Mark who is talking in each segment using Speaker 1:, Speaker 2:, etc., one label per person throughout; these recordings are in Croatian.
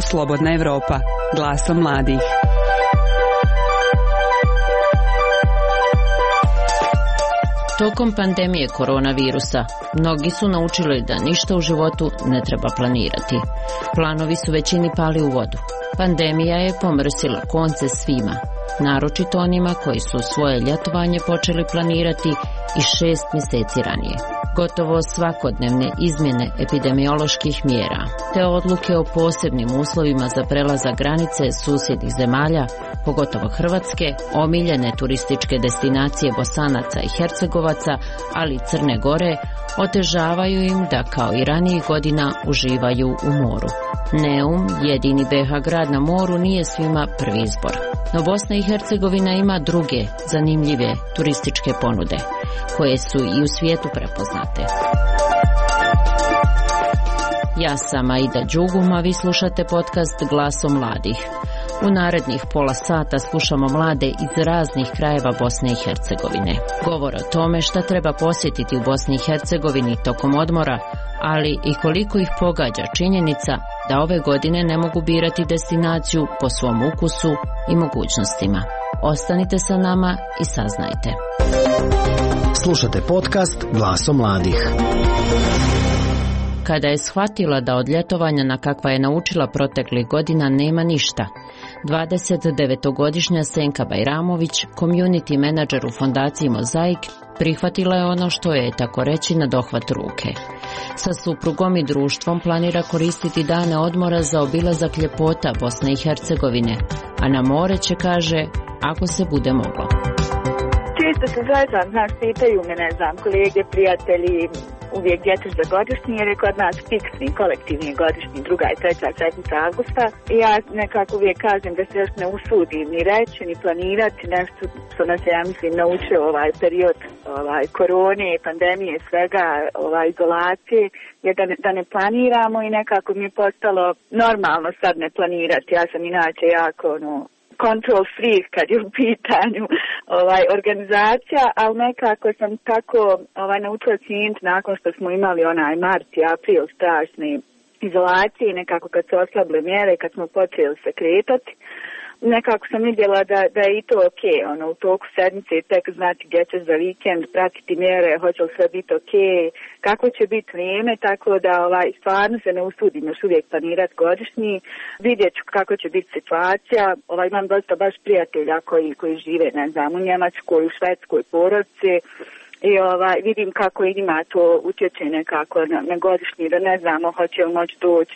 Speaker 1: Slobodna Evropa, glasom mladih.
Speaker 2: Tokom pandemije koronavirusa, mnogi su naučili da ništa u životu ne treba planirati. Planovi su većini pali u vodu. Pandemija je pomrsila konce svima, naročito onima koji su svoje ljetovanje počeli planirati i 6 mjeseci ranije. Gotovo svakodnevne izmjene epidemioloških mjera te odluke o posebnim uslovima za prelazak granice susjednih zemalja, pogotovo Hrvatske, omiljene turističke destinacije Bosanaca i Hercegovaca, ali i Crne Gore, otežavaju im da kao i ranijih godina uživaju u moru. Neum, jedini BiH grad na moru, nije svima prvi izbor. No Bosna i Hercegovina ima druge zanimljive turističke ponude, koje su i u svijetu prepoznate. Ja sam Aida Đugum, a vi slušate podcast Glasom mladih. U narednih pola sata slušamo mlade iz raznih krajeva Bosne i Hercegovine. Govor o tome šta treba posjetiti u Bosni i Hercegovini tokom odmora, ali i koliko ih pogađa činjenica da ove godine ne mogu birati destinaciju po svom ukusu i mogućnostima. Ostanite sa nama i saznajte.
Speaker 3: Slušate podcast Glasom mladih.
Speaker 2: Kada je shvatila da od ljetovanja na kakva je naučila proteklih godina nema ništa, 29-godišnja Senka Bajramović, community menadžer u fondaciji Mozaik, prihvatila je ono što je, tako reći, na dohvat ruke. Sa suprugom i društvom planira koristiti dane odmora za obilazak ljepota Bosne i Hercegovine, a na more će, kaže, ako se bude moglo.
Speaker 4: Često se znaš, pitaju me, kolege, prijatelji, uvijek gdje ćeš za godišnji, jer je kod nas fiksni, kolektivni godišnji, 2. i 3. avgusta. I ja nekako uvijek kažem da se još ne usudim ni reći, ni planirati nešto što nas je, ja mislim, naučio ovaj period korone, pandemije, svega, izolacije, je da ne planiramo i nekako mi je postalo normalno sad ne planirati. Ja sam inače jako, control freak kad je u pitanju organizacija, ali nekako sam tako naučila cijeniti nakon što smo imali onaj mart i april strašne izolacije, nekako kad se oslable mjere, kad smo počeli se kretati, nekako sam vidjela da je i to ok, u toku sedmice tek znati gdje ćeš za vikend, pratiti mjere, hoće li sve biti ok, kako će biti vrijeme, tako da stvarno se ne usudim još uvijek planirati godišnji, vidjet ću kako će biti situacija, imam dosta baš prijatelja koji žive, u Njemačkoj, u Švedskoj, porodice, i vidim kako i njima to utječe nekako na godišnji, da ne znamo hoće li moći doći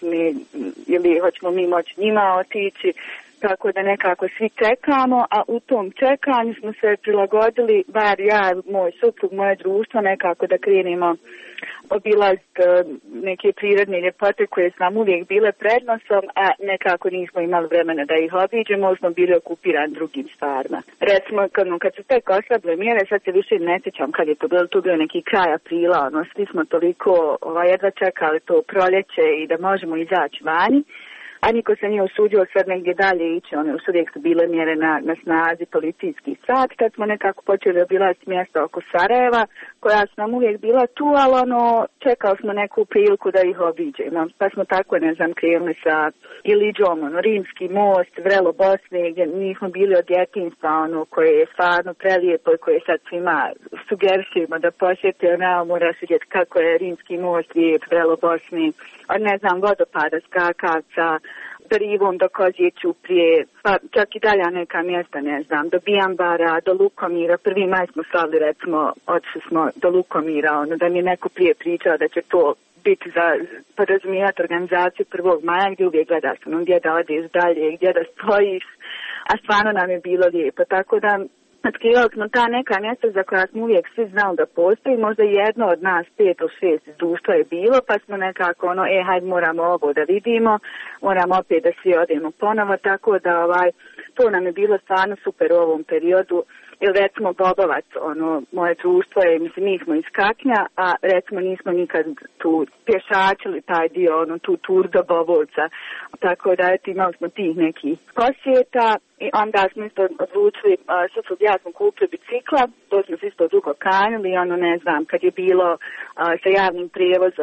Speaker 4: ili hoćemo mi moći njima otići. Tako da nekako svi čekamo, a u tom čekanju smo se prilagodili, bar ja, moj suprug, moje društvo, nekako da krenemo obilaziti neke prirodne ljepote koje su nam uvijek bile prednosom, a nekako nismo imali vremena da ih obiđemo, smo bili okupirani drugim stvarima. Recimo, kad su tek oslable mjere, sad se više ne sjećam kad je to bilo neki kraj aprila, svi smo toliko jedva čekali to proljeće i da možemo izaći vani. A niko se nije usudio sad negdje dalje ići, još uvijek su bile mjere na snazi, policijski sat, kad smo nekako počeli obilaziti mjesta oko Sarajeva, koja su nam uvijek bila tu, ali čekali smo neku priliku da ih obiđemo. Pa smo tako, krenuli sa Iliđom, Rimski most, Vrelo Bosne, gdje nismo bili od djetinjstva, koje je stvarno prelijepo i koje sad svima sugeršujemo da posjete, moraš vidjeti kako je Rimski most lijep, Vrelo Bosne, vodopada, skakavca, do Rivom, do Kozije Ćuprije, pa čak i dalja neka mjesta, do Bijambara, do Lukomira. 1. maj smo slavili, recimo, otišli smo do Lukomira, da mi je neko prije pričao da će to biti za podrazumijevati organizaciju 1. maja, gdje uvijek gledaš gdje da odeš dalje, gdje da stojiš, a stvarno nam je bilo lijepo, tako da otkrivali smo ta neka mjesta za koja smo uvijek svi znali da postoji, možda jedno od nas 5 ili 6 iz društva je bilo, pa smo nekako hajde moramo ovo da vidimo, moramo opet da svi odemo ponovo, tako da to nam je bilo stvarno super u ovom periodu. Ili recimo Bobovac, moje društvo je, mi smo iz Kaknja, a recimo nismo nikad tu pješačili taj dio, tu tur do Bobovca, tako da imali smo tih nekih posjeta i onda smo isto odlučili, suprug ja smo kupili bicikla, to smo se isto dugo kanjili, kad je bilo sa javnim prijevozom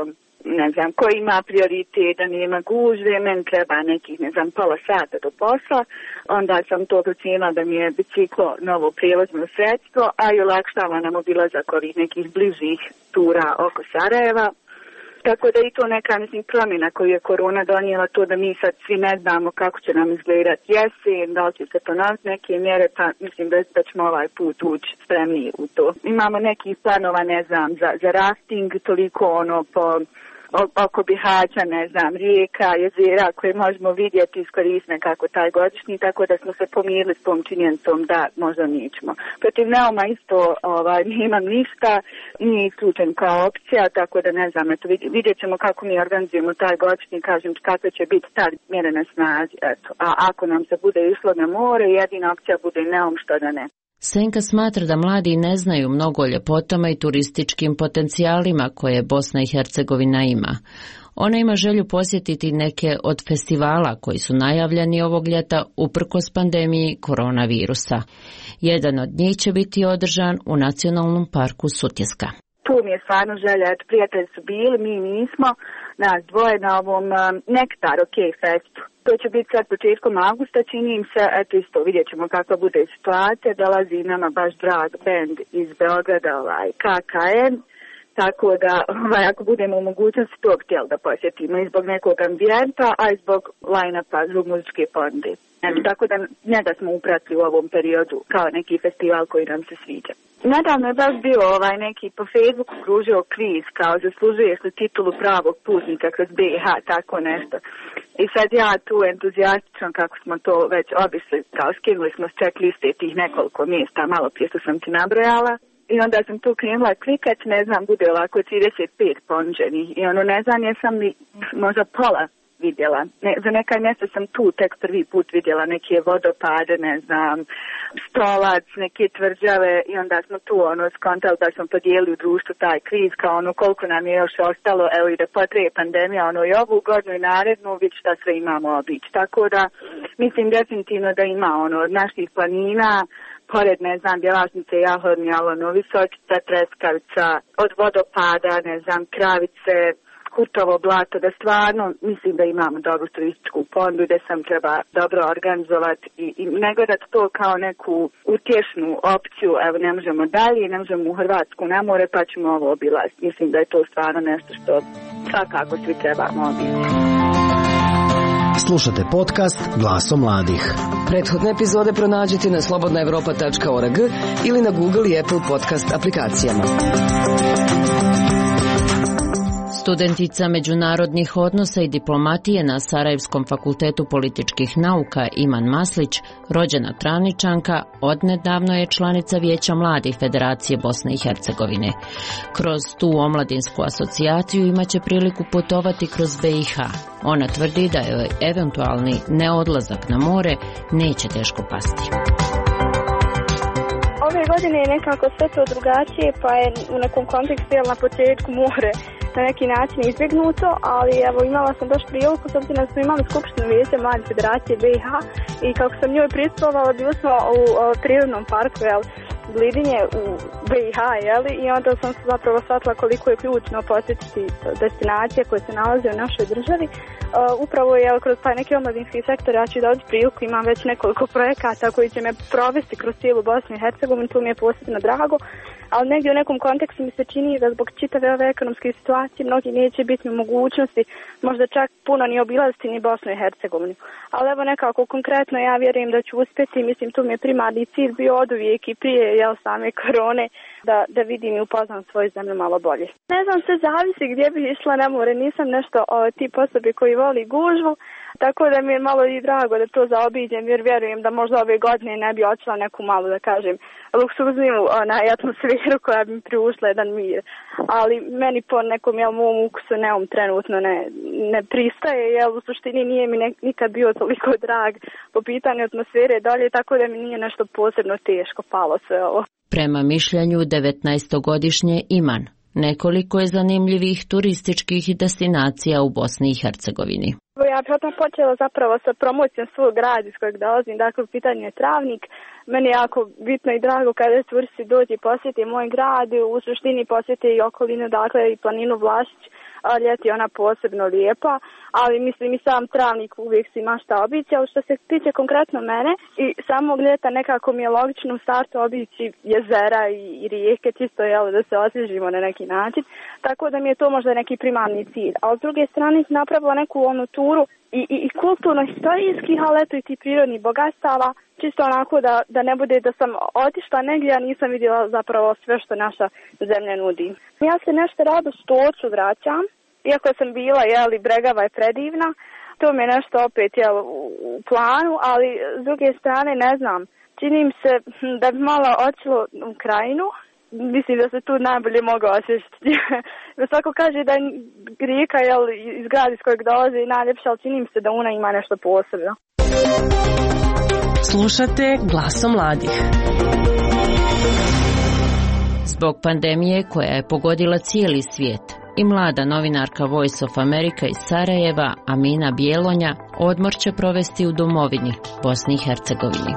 Speaker 4: ne znam, ko ima prioritet, da nema gužve, meni treba nekih, ne znam, pola sata do posla, onda sam to procijenila da mi je biciklo novo prijevozno sredstvo, a i olakšava nam obilazak ovih nekih bližih tura oko Sarajeva. Tako da i to neka, mislim, promjena koju je korona donijela, to da mi sad svi ne znamo kako će nam izgledati jesen, da li će se ponoviti neke mjere, pa mislim da ćemo ovaj put ući spremniji u to. Imamo nekih planova, ne znam, za rafting, toliko oko Bihaća, ne znam, rijeka, jezera koje možemo vidjeti i iskoristiti nekako taj godišnji, tako da smo se pomirili s tom činjenicom da možda nećemo. Protiv Neuma isto nemam ništa, nije isključen kao opcija, tako da ne znam, eto, vidjet ćemo kako mi organizujemo taj godišnji, kažem kakve će biti ta mjere na snazi, eto. A ako nam se bude išlo na more, jedina opcija bude Neum, što da ne.
Speaker 2: Senka smatra da mladi ne znaju mnogo o ljepotama i turističkim potencijalima koje Bosna i Hercegovina ima. Ona ima želju posjetiti neke od festivala koji su najavljeni ovog ljeta uprkos pandemiji koronavirusa. Jedan od njih će biti održan u Nacionalnom parku Sutjeska.
Speaker 4: Tu mi je stvarno želja, eto, prijatelji su bili, mi nismo, nas dvoje na ovom Nektar OK Festu. To će biti sad početkom augusta, čini im se, eto isto vidjet ćemo kakva bude situacija, dolazi nama baš drag band iz Beograda, KKN, tako da ako budemo u mogućnosti to htjeli da posjetimo i zbog nekog ambijenta, a i zbog line-upa, zbog muzičke ponude. Tako da njega smo upratili u ovom periodu kao neki festival koji nam se sviđa. Nedavno je baš bio neki po Facebooku kružio kviz kao zaslužuješ li titulu pravog putnika kroz BiH, tako nešto. I sad ja tu entuzijastično kako smo to već obišli, kao skinuli smo s checkliste tih nekoliko mjesta, malo prije što sam ti nabrojala. I onda sam tu krenula klikat, ne znam, bude ovako 35 ponuđenih. I ne znam, jesam li možda pola vidjela. Za neka mjesta sam tu tek prvi put vidjela neke vodopade, ne znam, Stolac, neke tvrđave i onda smo tu skontali da smo podijelili u društvu taj kviz kao koliko nam je još ostalo, evo i da potraje pandemija, i ovu godinu i narednu, vidjeti šta sve imamo obići. Tako da mislim definitivno da ima od naših planina, pored, ne znam, Bjelašnice, Jahorni, Visočica, Treskavica, od vodopada, ne znam, Kravice, Kurtovo blato, da stvarno mislim da imamo dobru turističku ponudu, da sam treba dobro organizovati i ne gledati to kao neku utješnu opciju, evo ne možemo dalje, ne možemo u Hrvatsku na more pa ćemo ovo obilaziti. Mislim da je to stvarno nešto što svakako svi trebamo obići.
Speaker 3: Slušate podcast Glasom mladih.
Speaker 5: Prethodne epizode pronađite na slobodnaevropa.org ili na Google i Apple podcast aplikacijama.
Speaker 2: Studentica međunarodnih odnosa i diplomatije na Sarajevskom fakultetu političkih nauka Iman Maslić, rođena Travničanka, odnedavno je članica Vijeća mladih Federacije Bosne i Hercegovine. Kroz tu omladinsku asocijaciju imaće priliku putovati kroz BiH. Ona tvrdi da joj eventualni neodlazak na more neće teško pasti.
Speaker 6: Ove godine je nekako sve to drugačije, pa je u nekom kontekstu na početku more na neki način izbjegnuto, ali evo imala sam baš priliku, s obzirom da smo imali skupštinu Vijeća mladih Federacije BiH i kako sam njoj pristupala, bili smo u prirodnom parku, Blidinje u BiH, i onda sam zapravo shvatila koliko je ključno posjetiti destinacije koje se nalaze u našoj državi. Upravo kroz taj neki omladinski sektor ja ću dobiti priliku, imam već nekoliko projekata koji će me provesti kroz cijelu Bosnu i Hercegovinu, tu mi je posebno drago, ali negdje u nekom kontekstu mi se čini da zbog čitave ove ekonomske situacije mnogi neće biti u mogućnosti možda čak puno ni obilaziti ni Bosnu i Hercegovinu. Ali evo nekako konkretno ja vjerujem da ću uspjeti, mislim tu mi je primarni cilj bio oduvijek i prije same korone da vidim i upoznam svoju zemlju malo bolje. Ne znam, sve zavisi gdje bih išla na more, nisam nešto tip osobe koji voli gužvu, tako da mi je malo i drago da to zaobiđem jer vjerujem da možda ove godine ne bi očela neku malu, da kažem, luksuzniju atmosferu koja bi mi priušla jedan mir. Ali meni po nekom mom ukusu Neum trenutno ne pristaje, u suštini nije mi nikad bio toliko drag po pitanju atmosfere dolje, tako da mi nije nešto posebno teško palo sve ovo.
Speaker 2: Prema mišljenju 19-godišnje Iman, nekoliko je zanimljivih turističkih destinacija u Bosni i Hercegovini.
Speaker 6: Ja bih odmah počela zapravo sa promocijom svog grada iz kojeg dolazim, dakle u pitanju je Travnik. Meni je jako bitno i drago kada turisti dođe i posjeti moj grad, u suštini posjeti i okolinu, dakle i planinu Vlašić, a ljeti ona posebno lijepa, ali mislim i sam travnik uvijek si ima šta obići, ali što se tiče konkretno mene i samog ljeta nekako mi je logično u startu obići jezera i rijeke, čisto da se osvježimo na neki način, tako da mi je to možda neki primarni cilj. A s druge strane napravila neku onu turu i kulturno-historijskih, ali eto i ti prirodnih bogatstava, čisto onako da ne bude da sam otišla negdje, a nisam vidjela zapravo sve što naša zemlja nudi. Ja se nešto rado Stocu vraćam, iako sam bila, Bregava je predivna, to mi je nešto opet u planu, ali s druge strane ne znam, čini mi se da bi malo otišlo u Krajinu. Mislim da se tu najbolje mogu osjećati. Svako kaže da rijeka iz grada iz kojeg dolaze i najljepša, ali čini mi se da ona ima nešto posebno.
Speaker 1: Slušate Glasom mladih.
Speaker 2: Zbog pandemije koja je pogodila cijeli svijet, i mlada novinarka Voice of America iz Sarajeva, Amina Bjelonja, odmor će provesti u domovini, Bosni i Hercegovini.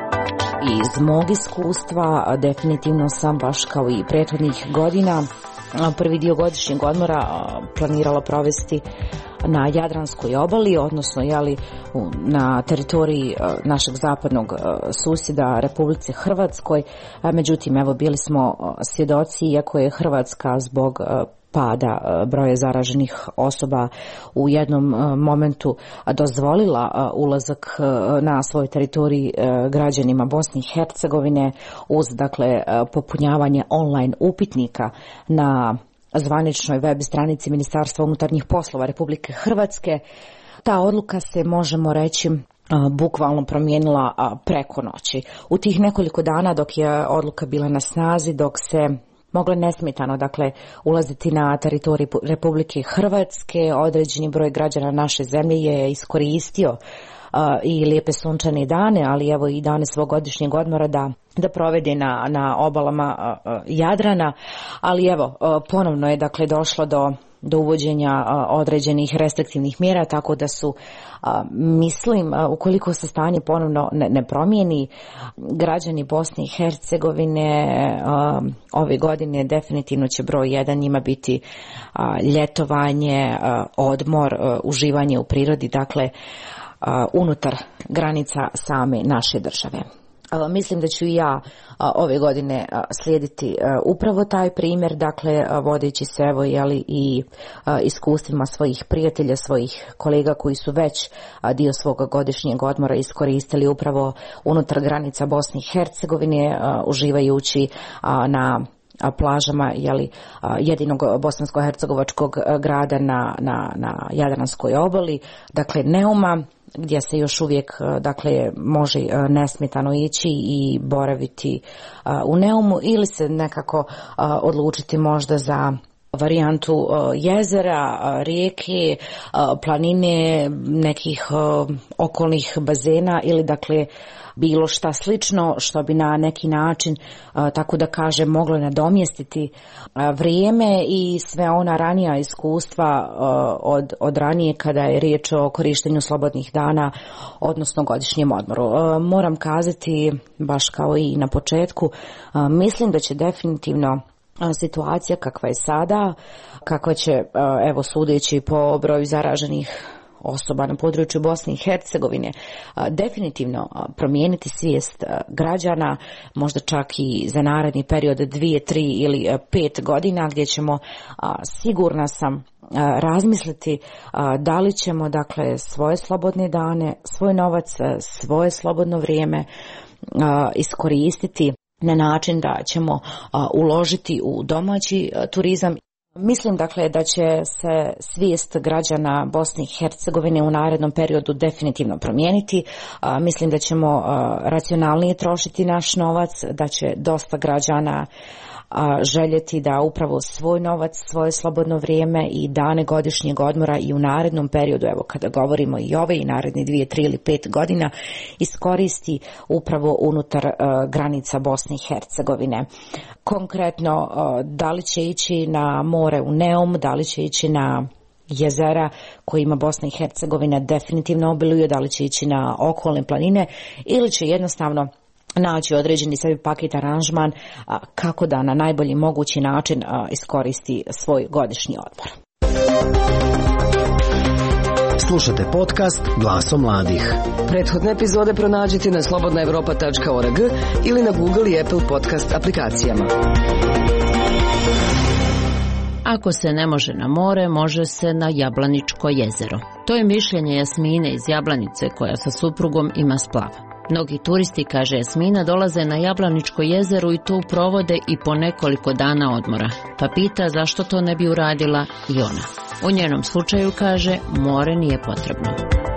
Speaker 7: Iz mog iskustva definitivno sam baš kao i prethodnih godina prvi dio godišnjeg odmora planirala provesti na Jadranskoj obali, odnosno na teritoriji našeg zapadnog susjeda Republici Hrvatskoj. Međutim, bili smo svjedoci, iako je Hrvatska zbog pada broja zaraženih osoba u jednom momentu dozvolila ulazak na svoj teritoriji građanima Bosne i Hercegovine uz popunjavanje online upitnika na zvaničnoj web stranici Ministarstva unutarnjih poslova Republike Hrvatske. Ta odluka se, možemo reći, bukvalno promijenila preko noći. U tih nekoliko dana dok je odluka bila na snazi, dok se moglo nesmetano ulaziti na teritorij Republike Hrvatske, određeni broj građana naše zemlje je iskoristio i lijepe sunčane dane, ali i dane svog godišnjeg odmora da provede na obalama Jadrana, ali ponovno je došlo do uvođenja određenih restriktivnih mjera, tako da su, mislim, ukoliko se stanje ponovno ne promijeni, građani Bosne i Hercegovine ove godine definitivno će broj 1 njima biti ljetovanje, odmor, uživanje u prirodi, unutar granica same naše države. Mislim da ću i ja ove godine slijediti upravo taj primjer, vodeći se i iskustvima svojih prijatelja, svojih kolega koji su već dio svog godišnjeg odmora iskoristili upravo unutar granica Bosne i Hercegovine, uživajući na plažama jedinog bosansko-hercegovačkog grada na Jadranskoj obali, Neuma, gdje se još uvijek može nesmetano ići i boraviti u Neumu, ili se nekako odlučiti možda za varijantu jezera, rijeke, planine, nekih okolnih bazena ili bilo šta slično što bi na neki način, tako da kažem, moglo nadomjestiti vrijeme i sve ona ranija iskustva od ranije kada je riječ o korištenju slobodnih dana, odnosno godišnjem odmoru. Moram kazati, baš kao i na početku, mislim da će definitivno situacija kakva je sada, kakva će, sudeći po broju zaraženih osoba na području Bosne i Hercegovine, definitivno promijeniti svijest građana, možda čak i za naredni period 2, 3 ili 5 godina, gdje ćemo, sigurna sam, razmisliti da li ćemo svoje slobodne dane, svoj novac, svoje slobodno vrijeme iskoristiti na način da ćemo uložiti u domaći turizam. Mislim da će se svijest građana Bosne i Hercegovine u narednom periodu definitivno promijeniti. Mislim da ćemo racionalnije trošiti naš novac, da će dosta građana željeti da upravo svoj novac, svoje slobodno vrijeme i dane godišnjeg odmora i u narednom periodu, kada govorimo i ove i naredni 2, 3 ili 5 godina, iskoristi upravo unutar granica Bosne i Hercegovine. Konkretno, da li će ići na more u Neum, da li će ići na jezera kojima Bosna i Hercegovina definitivno obiluje, da li će ići na okolne planine ili će jednostavno naći određeni sebi paket aranžman kako da na najbolji mogući način iskoristi svoj godišnji odmor.
Speaker 3: Slušate podcast Glasom mladih.
Speaker 5: Prethodne epizode pronađite na slobodnaevropa.org ili na Google i Apple podcast aplikacijama.
Speaker 2: Ako se ne može na more, može se na Jablaničko jezero. To je mišljenje Jasmine iz Jablanice koja sa suprugom ima splav. Mnogi turisti, kaže Jasmina, dolaze na Jablaničko jezero i tu provode i po nekoliko dana odmora. Pa pita zašto to ne bi uradila i ona. U njenom slučaju, kaže, more nije potrebno.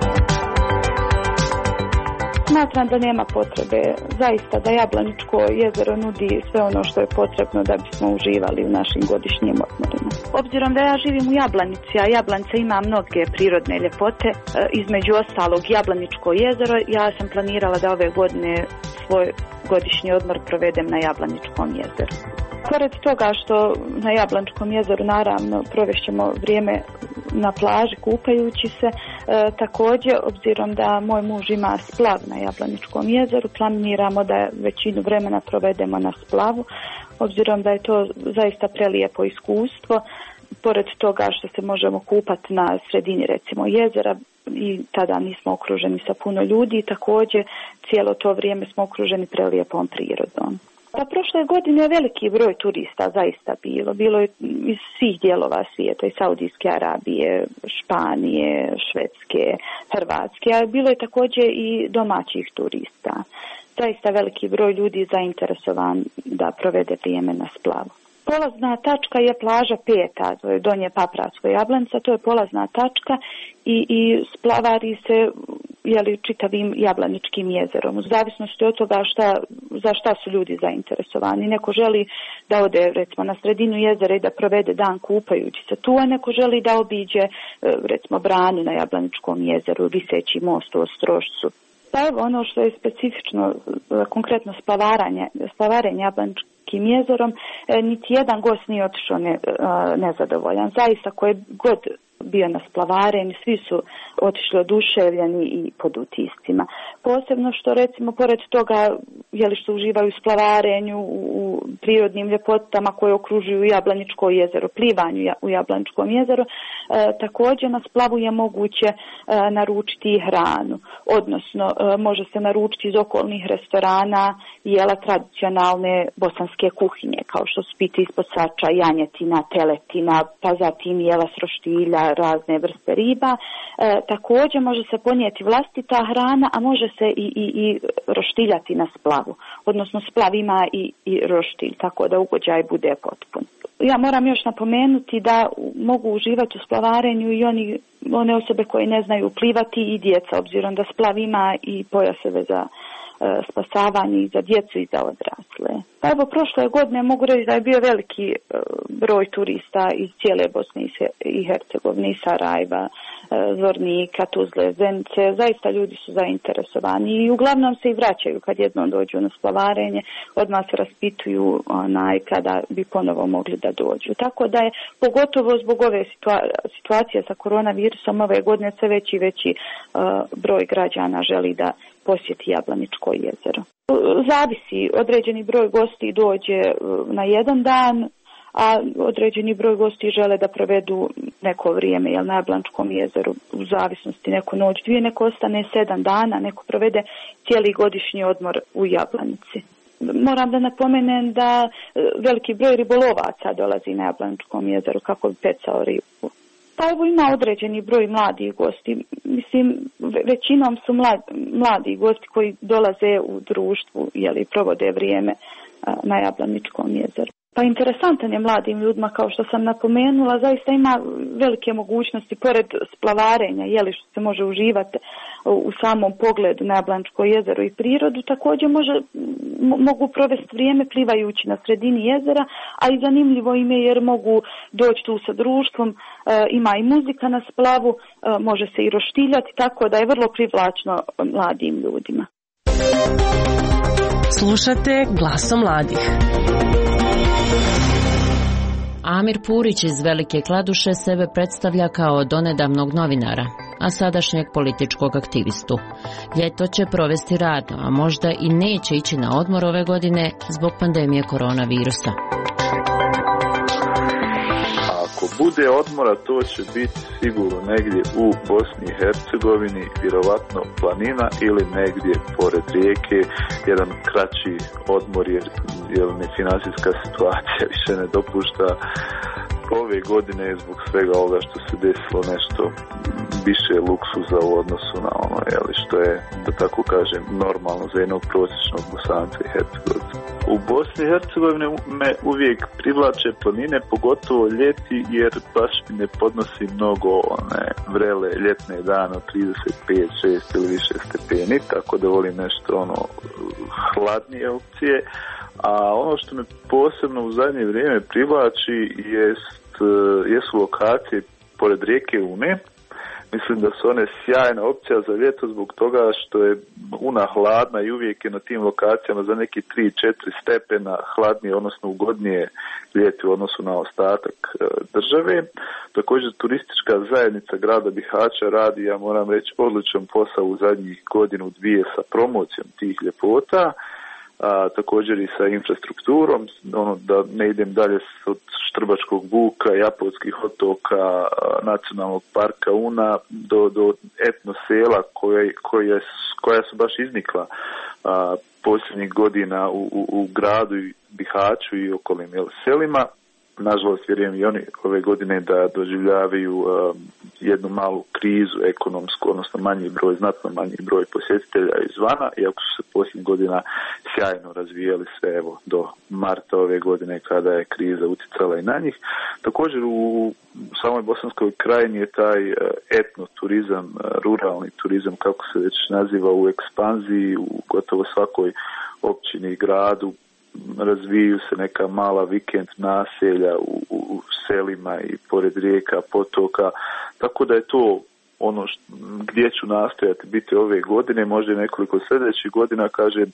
Speaker 4: Smatram da nema potrebe, zaista da Jablaničko jezero nudi sve ono što je potrebno da bismo uživali u našim godišnjim odmorima. Obzirom da ja živim u Jablanici, a Jablanica ima mnoge prirodne ljepote, između ostalog Jablaničko jezero, ja sam planirala da ove godine svoj godišnji odmor provedem na Jablaničkom jezeru. Pored toga što na Jablaničkom jezeru naravno provešćemo vrijeme na plaži kupajući se, također obzirom da moj muž ima splav na Jablaničkom jezeru, planiramo da većinu vremena provedemo na splavu, obzirom da je to zaista prelijepo iskustvo. Pored toga što se možemo kupati na sredini recimo jezera i tada nismo okruženi sa puno ljudi, također cijelo to vrijeme smo okruženi prelijepom prirodom. Pa prošle godine je veliki broj turista zaista bilo je iz svih dijelova svijeta, iz Saudijske Arabije, Španije, Švedske, Hrvatske, a bilo je također i domaćih turista. Zaista veliki broj ljudi zainteresovan da provede vrijeme na splavu. Polazna tačka je plaža Peta, to je Donje Papratsko Jablanica, to je polazna tačka i splavari se čitavim Jablaničkim jezerom. U zavisnosti od toga za šta su ljudi zainteresovani. Neko želi da ode recimo na sredinu jezera i da provede dan kupajući se tu, a neko želi da obiđe recimo branu na Jablaničkom jezeru, viseći most u Ostrošcu. Pa evo ono što je specifično, konkretno splavarenje Jablaničkim jezerom, niti jedan gost nije otišao nezadovoljan. Zaista koje god bio na splavarenju, svi su otišli oduševljeni i pod utiscima. Posebno što recimo pored toga što uživaju u splavarenju, u prirodnim ljepotama koje okružuju Jablaničko jezero, plivanju u Jablaničkom jezeru, također na splavu je moguće naručiti i hranu, odnosno može se naručiti iz okolnih restorana jela tradicionalne bosanske kuhinje, kao što su piti ispod sača, janjetina, teletina, pa zatim jela s roštilja, razne vrste riba. Također može se ponijeti vlastita hrana, a može se i roštiljati na splavu. Odnosno splav ima i roštilj, tako da ugođaj bude potpun. Ja moram još napomenuti da mogu uživati u splavarenju i one osobe koje ne znaju plivati i djeca, obzirom da splav ima i pojaseve za spasavanje i za djecu i za odrasle. Pa evo, prošle godine mogu reći da je bio veliki broj turista iz cijele Bosne i Hercegovine, i Sarajeva, Zvornika, Tuzle, Zenice. Zaista ljudi su zainteresovani i uglavnom se i vraćaju kad jednom dođu na splavarenje, odmah se raspituju kada bi ponovo mogli da dođu. Tako da je, pogotovo zbog ove situacije sa koronavirusom, ove godine sve veći i veći broj građana želi da posjeti Jablaničko jezero. Zavisi, određeni broj gosti dođe na jedan dan, a određeni broj gosti žele da provedu neko vrijeme na Jablaničkom jezeru, u zavisnosti neko noć, dvije, neko ostane 7 dana, neko provede cijeli godišnji odmor u Jablanici. Moram da napomenem da veliki broj ribolovaca dolazi na Jablaničkom jezeru kako bi pecao ribu. Pa evo, ima određeni broj mladih gosti. Mislim, većinom su mladi gosti koji dolaze u društvu, provode vrijeme na Jablaničkom jezeru. Pa interesantan je mladim ljudima, kao što sam napomenula, zaista ima velike mogućnosti, pored splavarenja, što se može uživati u samom pogledu na Jablaničko jezero i prirodu, također mogu provesti vrijeme plivajući na sredini jezera, a i zanimljivo im je jer mogu doći tu sa društvom, ima i muzika na splavu, može se i roštiljati, tako da je vrlo privlačno mladim ljudima.
Speaker 1: Slušate Glasom mladih.
Speaker 2: Amir Purić iz Velike Kladuše sebe predstavlja kao donedavnog novinara, a sadašnjeg političkog aktivistu. Ljeto će provesti radno, a možda i neće ići na odmor ove godine zbog pandemije koronavirusa.
Speaker 8: Ako bude odmora, to će biti sigurno negdje u Bosni i Hercegovini, vjerovatno planina ili negdje pored rijeke, jedan kraći odmor jer financijska situacija više ne dopušta. Ove godine zbog svega ovoga što se desilo nešto više luksuza u odnosu na ono što je, da tako kažem, normalno za jednog prosječnog Bosanca i Hercegovca. U Bosni i Hercegovini me uvijek privlače planine, pogotovo ljeti, jer baš mi ne podnosi mnogo one vrele ljetne dane od 35, 6 ili više stepeni, tako da volim nešto hladnije opcije. A ono što me posebno u zadnje vrijeme privlači jesu lokacije pored rijeke Une. Mislim da su one sjajna opcija za ljeto zbog toga što je Una hladna i uvijek je na tim lokacijama za neki 3-4 stepena hladnije, odnosno ugodnije ljeti u odnosu na ostatak države. Također turistička zajednica grada Bihaća radi, ja moram reći, odličan posao u zadnjih godinu, dvije sa promocijom tih ljepota. Također i sa infrastrukturom, da ne idem dalje od Štrbačkog buka, Japonskih otoka, nacionalnog parka Una do etno sela koja su baš iznikla posljednjih godina u gradu Bihaću i okolnim selima. Nažalost, vjerujem i oni ove godine da doživljavaju jednu malu krizu ekonomsku, odnosno znatno manji broj posjetitelja izvana, iako su se posljednjih godina sjajno razvijali sve do marta ove godine kada je kriza utjecala i na njih. Također u samoj Bosanskoj krajini je taj etnoturizam, ruralni turizam, kako se već naziva, u ekspanziji, u gotovo svakoj općini i gradu. Razviju se neka mala vikend naselja u selima i pored rijeka, potoka, tako da je to ono gdje ću nastojati biti ove godine, možda nekoliko sljedećih godina, kažem,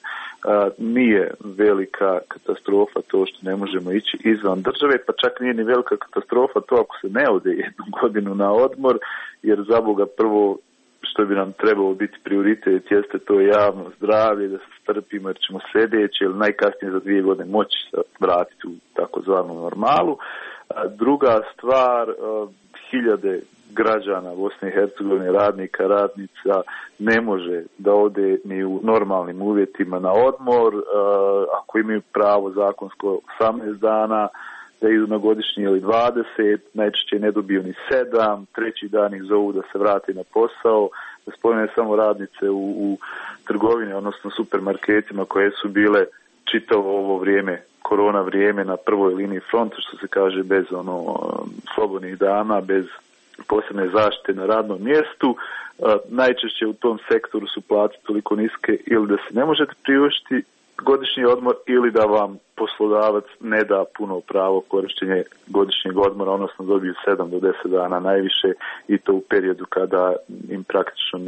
Speaker 8: nije velika katastrofa to što ne možemo ići izvan države, pa čak nije ni velika katastrofa to ako se ne ode jednu godinu na odmor, jer za Boga prvo što bi nam trebalo biti prioritet jeste to javno zdravlje, da se strpimo jer ćemo sljedeće ili najkasnije za 2 godine moći se vratiti u takozvanu normalu. Druga stvar, hiljade građana Bosne i Hercegovine, radnika, radnica, ne može da ode ni u normalnim uvjetima na odmor, ako imaju pravo zakonsko 18 dana, da idu na godišnji ili 20, najčešće ne dobiju ni 7, treći dan ih zovu da se vrati na posao, da spomene samo radnice u trgovini, odnosno supermarketima koje su bile čitavo ovo vrijeme, korona vrijeme, na prvoj liniji fronta, što se kaže, bez slobodnih dana, bez posebne zaštite na radnom mjestu. Najčešće u tom sektoru su plaće toliko niske ili da se ne možete priuštiti godišnji odmor ili da vam poslodavac ne da puno pravo korištenje godišnjeg odmora, odnosno dobiju 7 do 10 dana najviše, i to u periodu kada im praktično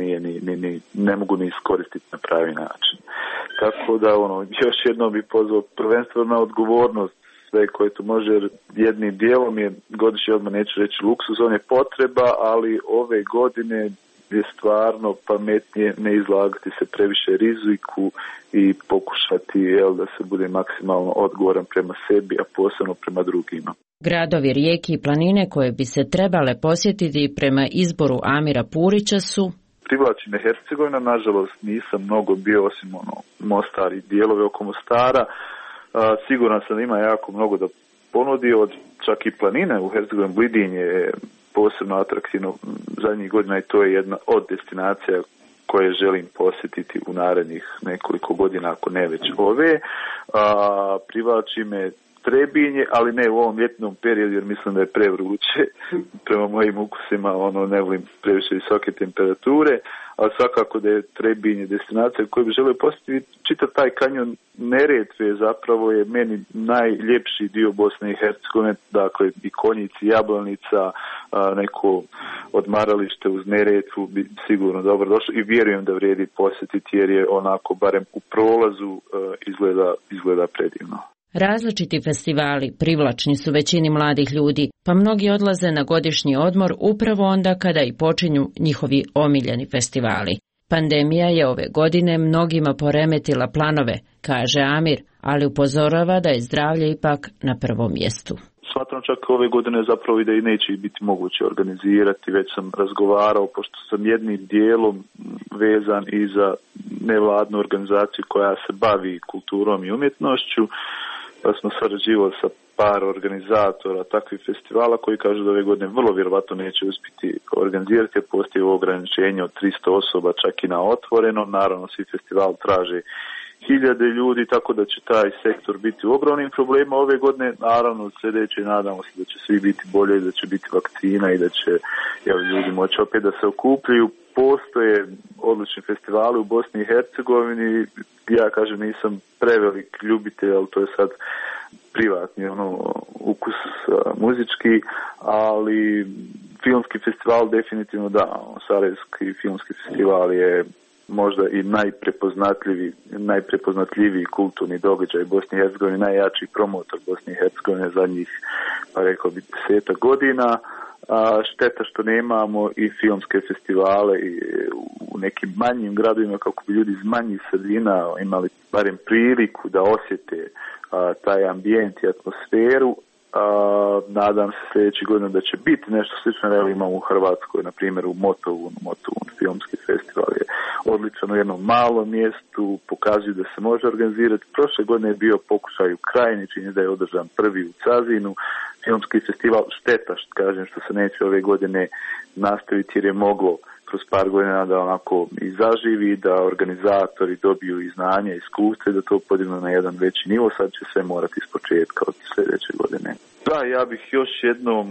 Speaker 8: ne mogu ni iskoristiti na pravi način. Tako da još jednom bih pozvao prvenstveno na odgovornost sve koje tu može, jer jednim dijelom je godišnji odmor, neću reći luksuz, on je potreba, ali ove godine je stvarno pametnije ne izlagati se previše riziku i pokušati da se bude maksimalno odgovoran prema sebi, a posebno prema drugima.
Speaker 2: Gradovi, rijeke i planine koje bi se trebale posjetiti prema izboru Amira Purića su:
Speaker 8: privlači me Hercegovina, nažalost nisam mnogo bio osim Mostar i dijelove oko Mostara. Siguran sam da ima jako mnogo da ponudi, od čak i planine u Hercegovini. Blidinje je posebno atraktivno zadnjih godina i to je jedna od destinacija koje želim posjetiti u narednih nekoliko godina, ako ne već ove. Privlači me Trebinje, ali ne u ovom ljetnom periodu jer mislim da je prevruće prema mojim ukusima, ne volim previše visoke temperature, ali svakako da je Trebinje destinacija koju bi želio posjetiti. Čitav taj kanjon Neretve zapravo je meni najljepši dio Bosne i Hercegovine, dakle i Konjici, Jablanica, neko odmaralište uz Neretvu bi sigurno dobro došlo i vjerujem da vrijedi posjetiti jer je onako barem u prolazu izgleda predivno.
Speaker 2: Različiti festivali privlačni su većini mladih ljudi, pa mnogi odlaze na godišnji odmor upravo onda kada i počinju njihovi omiljeni festivali. Pandemija je ove godine mnogima poremetila planove, kaže Amir, ali upozorava da je zdravlje ipak na prvom mjestu.
Speaker 8: smatram čak ove godine zapravo i da i neće biti moguće organizirati. Već sam razgovarao, pošto sam jednim dijelom vezan i za nevladnu organizaciju koja se bavi kulturom i umjetnošću, pa smo sarađivali sa par organizatora takvih festivala koji kažu da ove godine vrlo vjerovatno neće uspjeti organizirati, jer postoji ograničenje od 300 osoba čak i na otvoreno. Naravno, svi festivali traže 1000 ljudi, tako da će taj sektor biti u ogromnim problemima ove godine. Naravno, sljedeće nadamo se da će svi biti bolje, da će biti vakcina i da će ljudi moći opet da se okupljaju. Postoje odlični festivali u Bosni i Hercegovini. Ja kažem, nisam prevelik ljubitelj, ali to je sad privatni ukus muzički, ali filmski festival definitivno da. Sarajevski filmski festival je možda i najprepoznatljiviji kulturni događaj Bosni i Hercegovine, najjači promotor Bosne i Hercegovine zadnjih, pa rekao bi, 10 godina. Šteta što nemamo i filmske festivale u nekim manjim gradovima, kako bi ljudi iz manjih sredina imali barem priliku da osjete taj ambijent i atmosferu. Nadam se sljedeći godina da će biti nešto slično. Evo imamo u Hrvatskoj, na primjer u Motovun filmski festival je odličan u jednom malom mjestu, pokazuju da se može organizirati. Prošle godine je bio pokušaj u Krajini, čini da je održan prvi u Cazinu filmski festival. Šteta što se neće ove godine nastaviti, jer je moglo kroz par godina da onako i zaživi, da organizatori dobiju i znanje, iskustvo, da to podignu na jedan veći nivo. Sad će sve morati iz početka od sljedeće godine. Da, ja bih još jednom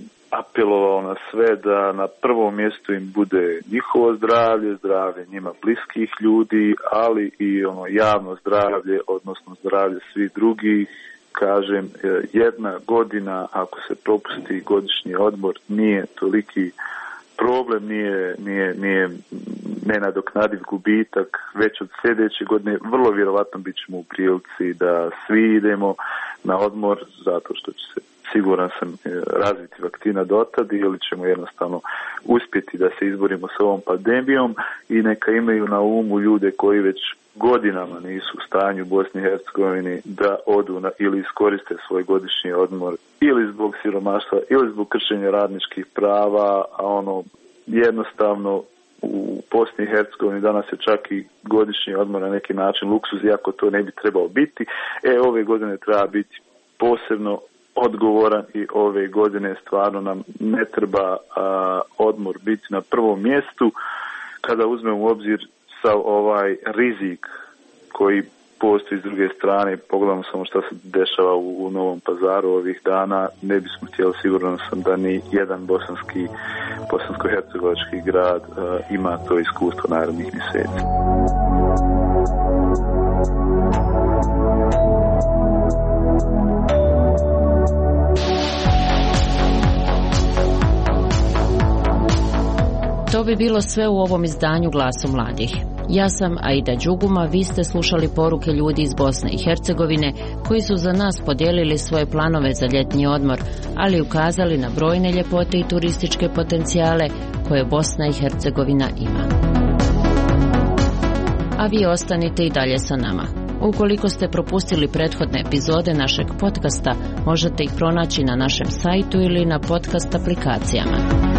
Speaker 8: apelovao na sve da na prvom mjestu im bude njihovo zdravlje njima bliskih ljudi, ali i javno zdravlje, odnosno zdravlje svih drugih. Kažem, jedna godina, ako se propusti godišnji odmor, nije toliki problem, nije nenadoknadiv gubitak. Već od sljedeće godine vrlo vjerovatno bit ćemo u prilici da svi idemo na odmor, zato što će se, siguran sam, razviti vakcina dotad, ili ćemo jednostavno uspjeti da se izborimo s ovom pandemijom. I neka imaju na umu ljude koji već godinama nisu u stanju u Bosni i Hercegovini da odu ili iskoriste svoj godišnji odmor, ili zbog siromaštva, ili zbog kršenja radničkih prava, a jednostavno u Bosni i Hercegovini danas je čak i godišnji odmor na neki način luksuz, iako to ne bi trebao biti. Ove godine treba biti posebno odgovoran i ove godine stvarno nam ne treba odmor biti na prvom mjestu. Kada uzmemo u obzir sav ovaj rizik koji postoji s druge strane, pogledamo samo što se dešava u Novom Pazaru ovih dana, ne bismo htjeli, sigurno sam, da ni jedan bosansko-hercegovački grad ima to iskustvo narednih mjeseci.
Speaker 2: To bi bilo sve u ovom izdanju Glasu mladih. Ja sam Aida Đuguma, vi ste slušali poruke ljudi iz Bosne i Hercegovine koji su za nas podijelili svoje planove za ljetni odmor, ali ukazali na brojne ljepote i turističke potencijale koje Bosna i Hercegovina ima. A vi ostanite i dalje sa nama. Ukoliko ste propustili prethodne epizode našeg podcasta, možete ih pronaći na našem sajtu ili na podcast aplikacijama.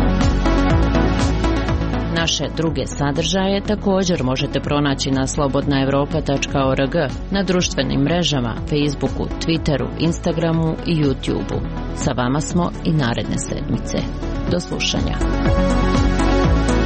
Speaker 2: Naše druge sadržaje također možete pronaći na slobodnaevropa.org, na društvenim mrežama, Facebooku, Twitteru, Instagramu i YouTubeu. Sa vama smo i naredne sedmice. Do slušanja.